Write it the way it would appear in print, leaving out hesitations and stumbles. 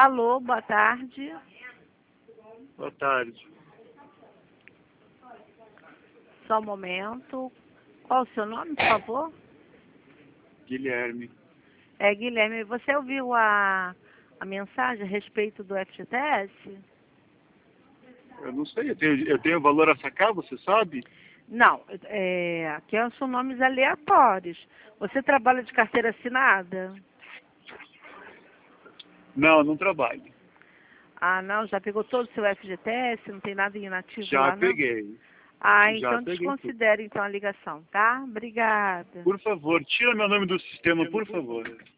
Alô, boa tarde. Boa tarde. Só um momento. Qual o seu nome, por favor? Guilherme. Guilherme, você ouviu a mensagem a respeito do FGTS? Eu não sei, eu tenho valor a sacar, você sabe? Não, aqui são nomes aleatórios. Você trabalha de carteira assinada? Não, não trabalho. Ah, não, já pegou todo o seu FGTS? Não tem nada inativo Já lá, não? peguei. Ah, Já então peguei tudo. desconsidere então a ligação, tá? Obrigada. Por favor, tira meu nome do sistema, por favor.